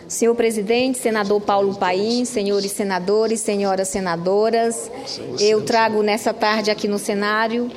Senhor presidente, senador Paulo Paim, senhores senadores, senhoras senadoras, eu trago nessa tarde aqui no Senado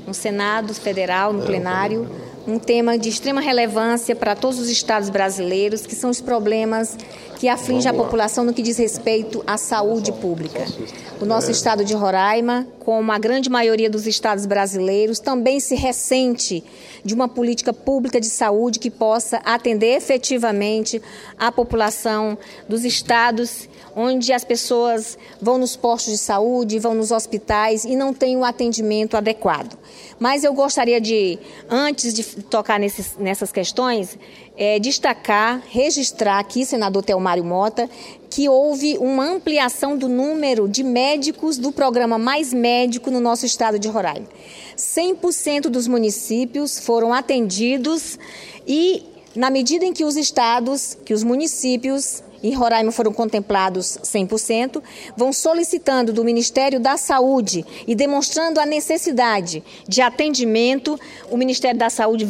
Federal, no plenário, um tema de extrema relevância para todos os estados brasileiros, que são os problemas que afligem a população no que diz respeito à saúde pública. O nosso estado de Roraima, como a grande maioria dos estados brasileiros, também se ressente de uma política pública de saúde que possa atender efetivamente a população dos estados onde as pessoas vão nos postos de saúde, vão nos hospitais e não têm o atendimento adequado. Mas eu gostaria de, antes de tocar nessas questões, destacar, registrar aqui, senador Telmário Mota, que houve uma ampliação do número de médicos do programa Mais Médico no nosso estado de Roraima. 100% dos municípios foram atendidos e, na medida em que os municípios e Roraima foram contemplados 100%, vão solicitando do Ministério da Saúde e demonstrando a necessidade de atendimento, o Ministério da Saúde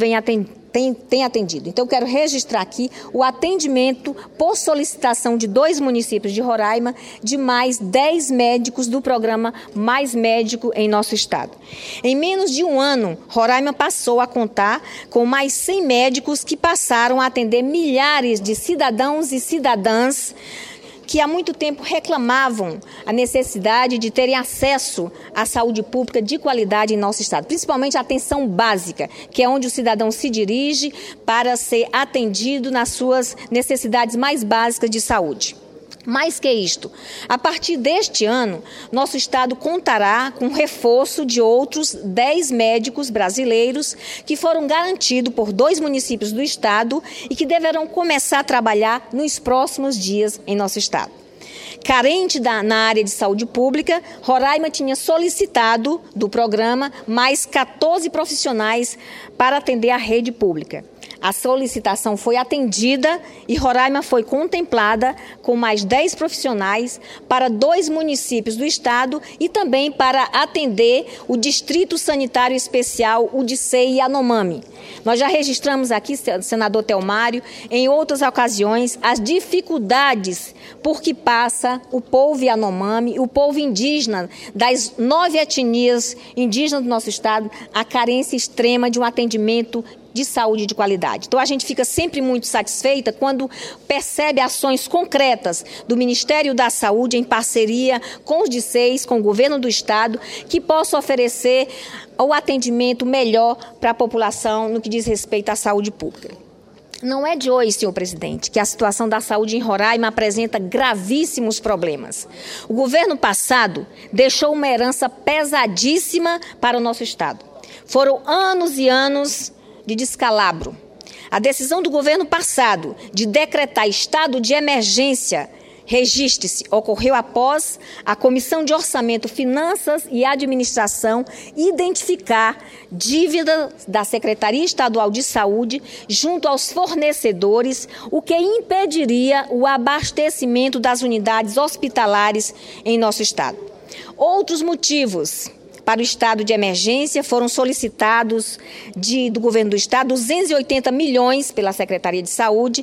tem atendido. Então, eu quero registrar aqui o atendimento por solicitação de 2 municípios de Roraima, de mais 10 médicos do programa Mais Médico em nosso estado. Em menos de um ano, Roraima passou a contar com mais 100 médicos que passaram a atender milhares de cidadãos e cidadãs que há muito tempo reclamavam a necessidade de terem acesso à saúde pública de qualidade em nosso estado, principalmente a atenção básica, que é onde o cidadão se dirige para ser atendido nas suas necessidades mais básicas de saúde. Mais que isto, a partir deste ano, nosso estado contará com reforço de outros 10 médicos brasileiros que foram garantidos por 2 municípios do estado e que deverão começar a trabalhar nos próximos dias em nosso estado. Carente na área de saúde pública, Roraima tinha solicitado do programa mais 14 profissionais para atender a rede pública. A solicitação foi atendida e Roraima foi contemplada com mais 10 profissionais para 2 municípios do estado e também para atender o Distrito Sanitário Especial, o DICEI e Yanomami. Nós já registramos aqui, senador Telmário, em outras ocasiões, as dificuldades por que passa o povo Yanomami, o povo indígena das 9 etnias indígenas do nosso estado, a carência extrema de um atendimento de saúde de qualidade. Então, a gente fica sempre muito satisfeita quando percebe ações concretas do Ministério da Saúde em parceria com os DICEIs, com o governo do estado, que possa oferecer o atendimento melhor para a população no que diz respeito à saúde pública. Não é de hoje, senhor presidente, que a situação da saúde em Roraima apresenta gravíssimos problemas. O governo passado deixou uma herança pesadíssima para o nosso estado. Foram anos e anos de descalabro. A decisão do governo passado de decretar estado de emergência, registre-se, ocorreu após a Comissão de Orçamento, Finanças e Administração identificar dívida da Secretaria Estadual de Saúde junto aos fornecedores, o que impediria o abastecimento das unidades hospitalares em nosso estado. Outros motivos para o estado de emergência foram solicitados do governo do estado 280 milhões pela Secretaria de Saúde,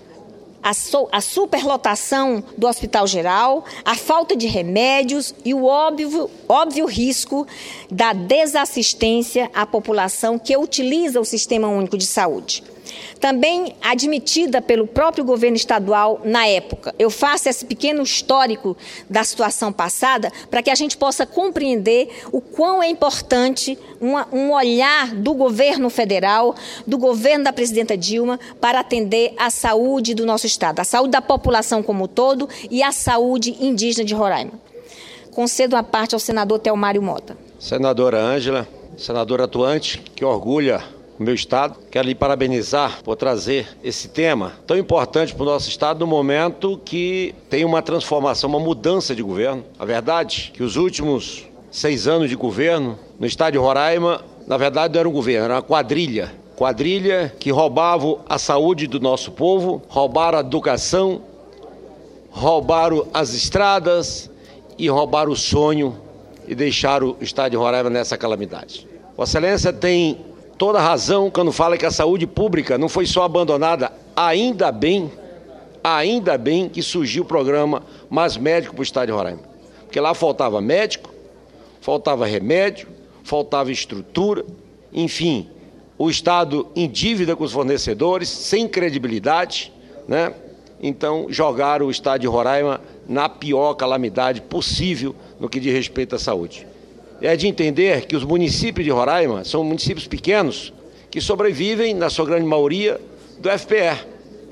a superlotação do Hospital Geral, a falta de remédios e o óbvio risco da desassistência à população que utiliza o Sistema Único de Saúde. Também admitida pelo próprio governo estadual na época. Eu faço esse pequeno histórico da situação passada para que a gente possa compreender o quão é importante um olhar do governo federal, do governo da presidenta Dilma, para atender a saúde do nosso estado, a saúde da população como um todo e a saúde indígena de Roraima. Concedo a parte ao senador Telmário Mota. Senadora Ângela, senadora atuante, que orgulha o meu estado. Quero lhe parabenizar por trazer esse tema tão importante para o nosso estado no momento que tem uma transformação, uma mudança de governo. A verdade é que os últimos 6 anos de governo no estado de Roraima, na verdade não era um governo, era uma quadrilha que roubava a saúde do nosso povo, roubaram a educação, roubaram as estradas e roubaram o sonho e deixaram o estado de Roraima nessa calamidade. Vossa Excelência tem toda razão quando fala que a saúde pública não foi só abandonada, ainda bem ainda bem que surgiu o programa Mais Médico para o Estado de Roraima. Porque lá faltava médico, faltava remédio, faltava estrutura, enfim, o Estado em dívida com os fornecedores, sem credibilidade, né? Então, jogaram o Estado de Roraima na pior calamidade possível no que diz respeito à saúde. É de entender que os municípios de Roraima são municípios pequenos que sobrevivem, na sua grande maioria, do FPE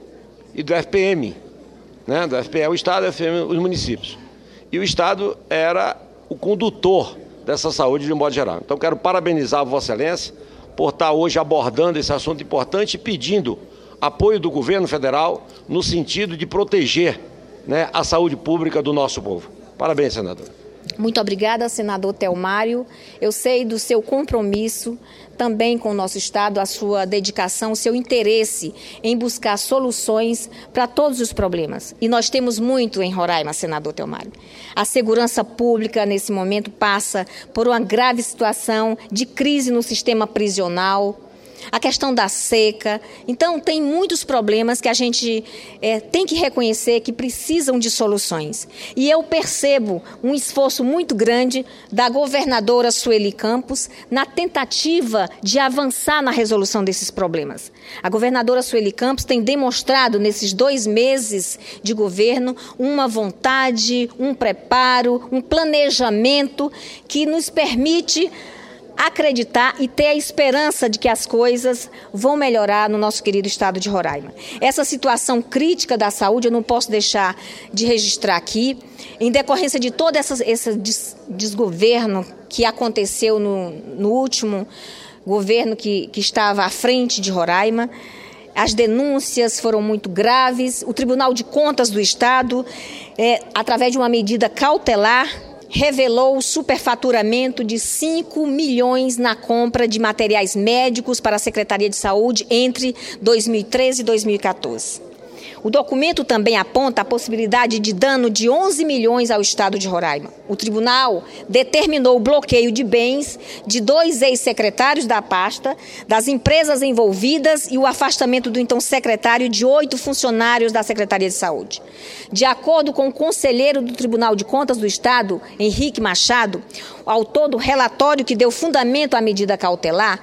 e do FPM, né? Do FPE o Estado, do FPM os municípios. E o Estado era o condutor dessa saúde de um modo geral. Então, quero parabenizar a Vossa Excelência por estar hoje abordando esse assunto importante e pedindo apoio do governo federal no sentido de proteger, né, a saúde pública do nosso povo. Parabéns, senador. Muito obrigada, senador Thelmário. Eu sei do seu compromisso também com o nosso Estado, a sua dedicação, o seu interesse em buscar soluções para todos os problemas. E nós temos muito em Roraima, senador Thelmário. A segurança pública, nesse momento, passa por uma grave situação de crise no sistema prisional, a questão da seca. Então, tem muitos problemas que a gente tem que reconhecer que precisam de soluções. E eu percebo um esforço muito grande da governadora Sueli Campos na tentativa de avançar na resolução desses problemas. A governadora Sueli Campos tem demonstrado, nesses 2 meses de governo, uma vontade, um preparo, um planejamento que nos permite acreditar e ter a esperança de que as coisas vão melhorar no nosso querido estado de Roraima. Essa situação crítica da saúde eu não posso deixar de registrar aqui, em decorrência de todo esse desgoverno que aconteceu no último governo que estava à frente de Roraima. As denúncias foram muito graves. O Tribunal de Contas do Estado, através de uma medida cautelar, revelou o superfaturamento de 5 milhões na compra de materiais médicos para a Secretaria de Saúde entre 2013 e 2014. O documento também aponta a possibilidade de dano de 11 milhões ao Estado de Roraima. O tribunal determinou o bloqueio de bens de 2 ex-secretários da pasta, das empresas envolvidas e o afastamento do então secretário de 8 funcionários da Secretaria de Saúde. De acordo com o conselheiro do Tribunal de Contas do Estado, Henrique Machado, autor do relatório que deu fundamento à medida cautelar,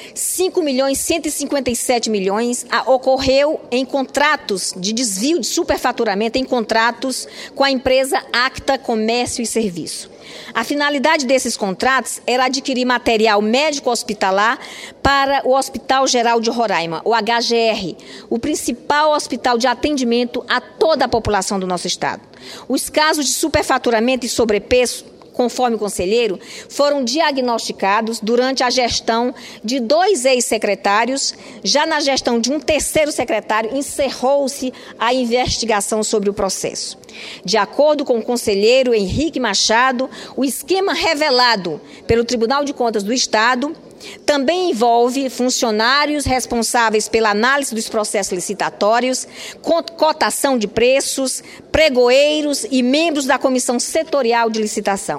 5.157 milhões ocorreu em contratos de desvio de superfaturamento em contratos com a empresa Acta Comércio e Serviço. A finalidade desses contratos era adquirir material médico hospitalar para o Hospital Geral de Roraima, o HGR, o principal hospital de atendimento a toda a população do nosso estado. Os casos de superfaturamento e sobrepreço, conforme o conselheiro, foram diagnosticados durante a gestão de 2 ex-secretários. Já na gestão de um terceiro secretário, encerrou-se a investigação sobre o processo. De acordo com o conselheiro Henrique Machado, o esquema revelado pelo Tribunal de Contas do Estado também envolve funcionários responsáveis pela análise dos processos licitatórios, cotação de preços, pregoeiros e membros da Comissão Setorial de Licitação.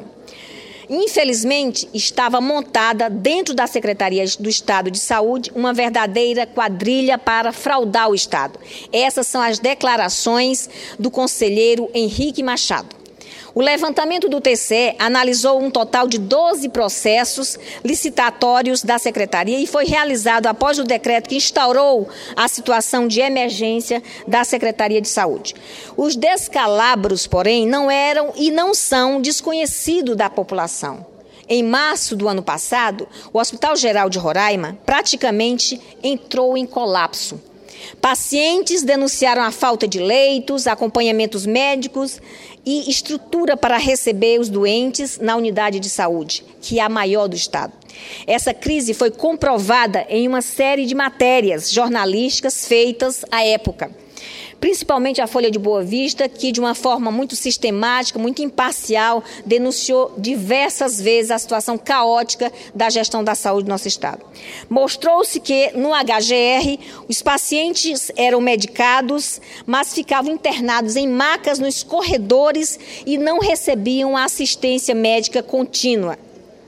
Infelizmente, estava montada dentro da Secretaria do Estado de Saúde uma verdadeira quadrilha para fraudar o Estado. Essas são as declarações do conselheiro Henrique Machado. O levantamento do TCE analisou um total de 12 processos licitatórios da Secretaria e foi realizado após o decreto que instaurou a situação de emergência da Secretaria de Saúde. Os descalabros, porém, não eram e não são desconhecidos da população. Em março do ano passado, o Hospital Geral de Roraima praticamente entrou em colapso. Pacientes denunciaram a falta de leitos, acompanhamentos médicos e estrutura para receber os doentes na unidade de saúde, que é a maior do estado. Essa crise foi comprovada em uma série de matérias jornalísticas feitas à época. Principalmente a Folha de Boa Vista, que de uma forma muito sistemática, muito imparcial, denunciou diversas vezes a situação caótica da gestão da saúde do nosso estado. Mostrou-se que no HGR os pacientes eram medicados, mas ficavam internados em macas nos corredores e não recebiam a assistência médica contínua.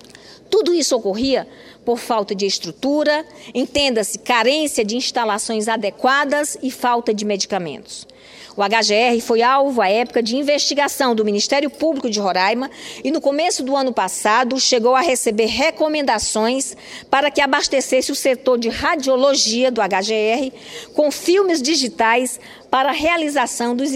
Tudo isso ocorria por falta de estrutura, entenda-se, carência de instalações adequadas e falta de medicamentos. O HGR foi alvo, à época, de investigação do Ministério Público de Roraima e, no começo do ano passado, chegou a receber recomendações para que abastecesse o setor de radiologia do HGR com filmes digitais para a realização dos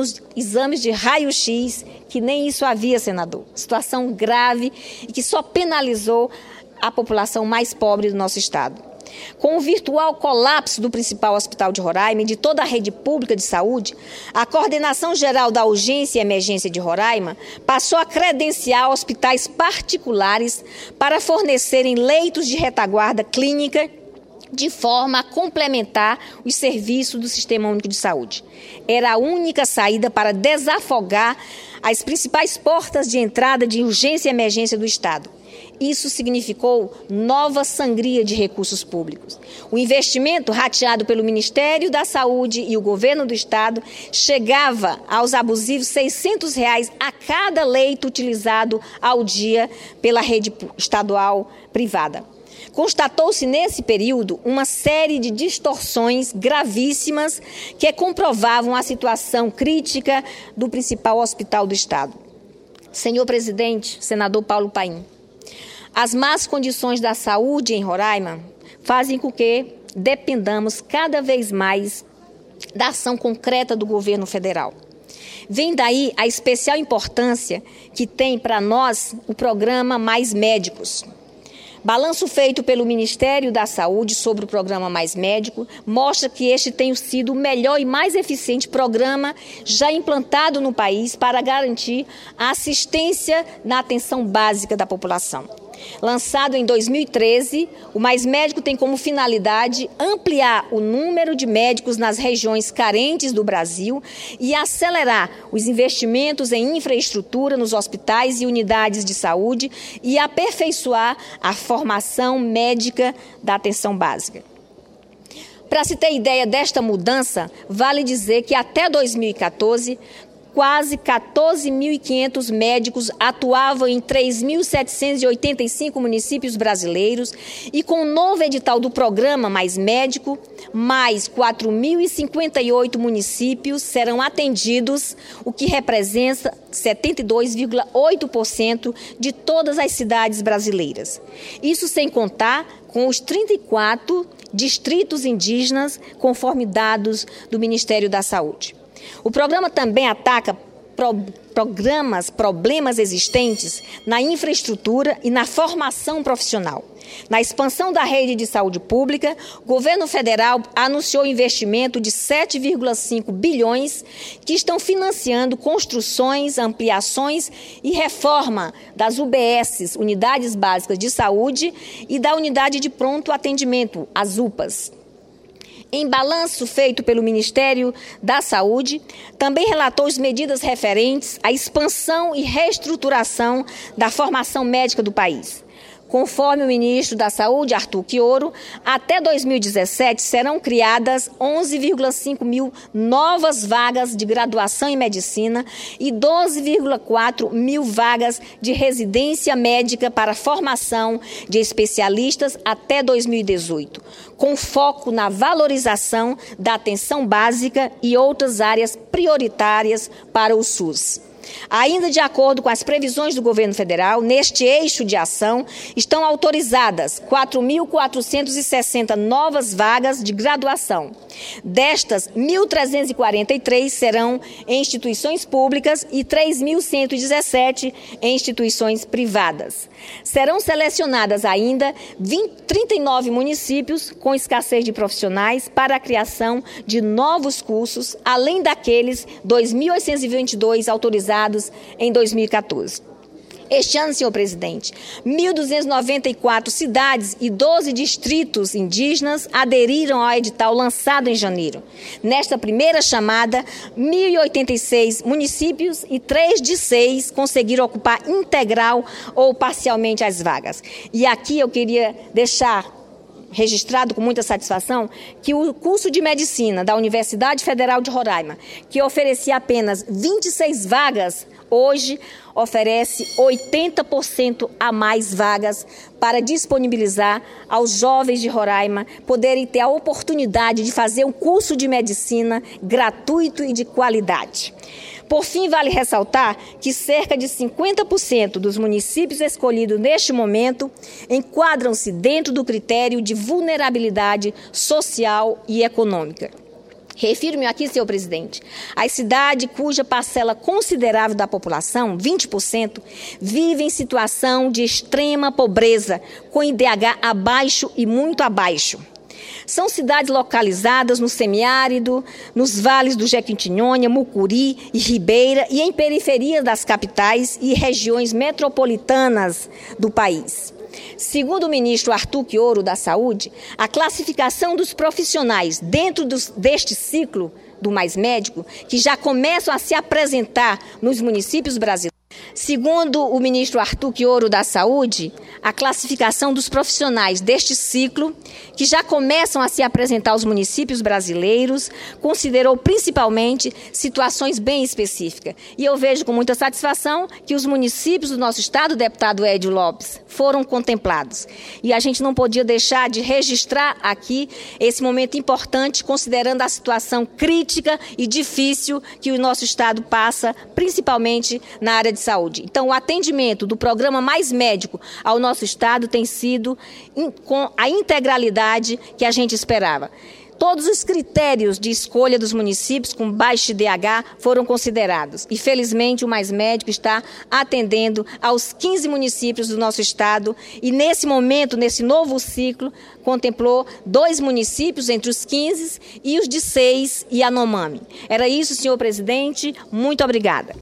exames de raio-x, que nem isso havia, senador. Situação grave e que só penalizou a população mais pobre do nosso estado. Com o virtual colapso do principal hospital de Roraima e de toda a rede pública de saúde, a Coordenação Geral da Urgência e Emergência de Roraima passou a credenciar hospitais particulares para fornecerem leitos de retaguarda clínica de forma a complementar os serviços do Sistema Único de Saúde. Era a única saída para desafogar as principais portas de entrada de urgência e emergência do Estado. Isso significou nova sangria de recursos públicos. O investimento rateado pelo Ministério da Saúde e o governo do Estado chegava aos abusivos R$ 600 a cada leito utilizado ao dia pela rede estadual privada. Constatou-se nesse período uma série de distorções gravíssimas que comprovavam a situação crítica do principal hospital do Estado. Senhor presidente, senador Paulo Paim, as más condições da saúde em Roraima fazem com que dependamos cada vez mais da ação concreta do governo federal. Vem daí a especial importância que tem para nós o programa Mais Médicos. Balanço feito pelo Ministério da Saúde sobre o programa Mais Médico mostra que este tem sido o melhor e mais eficiente programa já implantado no país para garantir a assistência na atenção básica da população. Lançado em 2013, o Mais Médico tem como finalidade ampliar o número de médicos nas regiões carentes do Brasil e acelerar os investimentos em infraestrutura nos hospitais e unidades de saúde e aperfeiçoar a formação médica da atenção básica. Para se ter ideia desta mudança, vale dizer que até 2014, quase 14.500 médicos atuavam em 3.785 municípios brasileiros e com o novo edital do programa Mais Médico, mais 4.058 municípios serão atendidos, o que representa 72,8% de todas as cidades brasileiras. Isso sem contar com os 34 distritos indígenas, conforme dados do Ministério da Saúde. O programa também ataca problemas existentes na infraestrutura e na formação profissional. Na expansão da rede de saúde pública, o governo federal anunciou investimento de 7,5 bilhões que estão financiando construções, ampliações e reforma das UBSs, Unidades Básicas de Saúde, e da Unidade de Pronto Atendimento, as UPAs. Em balanço feito pelo Ministério da Saúde, também relatou as medidas referentes à expansão e reestruturação da formação médica do país. Conforme o ministro da Saúde, Arthur Quioro, até 2017 serão criadas 11,5 mil novas vagas de graduação em medicina e 12,4 mil vagas de residência médica para formação de especialistas até 2018, com foco na valorização da atenção básica e outras áreas prioritárias para o SUS. Ainda de acordo com as previsões do governo federal, neste eixo de ação estão autorizadas 4.460 novas vagas de graduação. Destas, 1.343 serão em instituições públicas e 3.117 em instituições privadas. Serão selecionadas ainda 39 municípios com escassez de profissionais para a criação de novos cursos, além daqueles 2.822 autorizados em 2014. Este ano, senhor presidente, 1.294 cidades e 12 distritos indígenas aderiram ao edital lançado em janeiro. Nesta primeira chamada, 1.086 municípios e 3 de 6 conseguiram ocupar integral ou parcialmente as vagas. E aqui eu queria deixar registrado com muita satisfação que o curso de medicina da Universidade Federal de Roraima, que oferecia apenas 26 vagas, hoje oferece 80% a mais vagas para disponibilizar aos jovens de Roraima poderem ter a oportunidade de fazer um curso de medicina gratuito e de qualidade. Por fim, vale ressaltar que cerca de 50% dos municípios escolhidos neste momento enquadram-se dentro do critério de vulnerabilidade social e econômica. Refiro-me aqui, senhor presidente, às cidades cuja parcela considerável da população, 20%, vive em situação de extrema pobreza, com IDH abaixo e muito abaixo. São cidades localizadas no semiárido, nos vales do Jequitinhonha, Mucuri e Ribeira e em periferia das capitais e regiões metropolitanas do país. Segundo o ministro Arthur Quioro da Saúde, a classificação dos profissionais dentro deste ciclo do Mais Médico, que já começam a se apresentar nos municípios brasileiros. Segundo o ministro Arthur Quioro da Saúde, a classificação dos profissionais deste ciclo, que já começam a se apresentar aos municípios brasileiros, considerou principalmente situações bem específicas. E eu vejo com muita satisfação que os municípios do nosso estado, deputado Edio Lopes, foram contemplados. E a gente não podia deixar de registrar aqui esse momento importante, considerando a situação crítica e difícil que o nosso estado passa, principalmente na área de saúde. Então, o atendimento do programa Mais Médico ao nosso estado tem sido com a integralidade que a gente esperava. Todos os critérios de escolha dos municípios com baixo IDH foram considerados. E, felizmente, o Mais Médico está atendendo aos 15 municípios do nosso estado e, nesse momento, nesse novo ciclo, contemplou 2 municípios entre os 15 e os de 6 e Yanomami. Era isso, senhor presidente. Muito obrigada.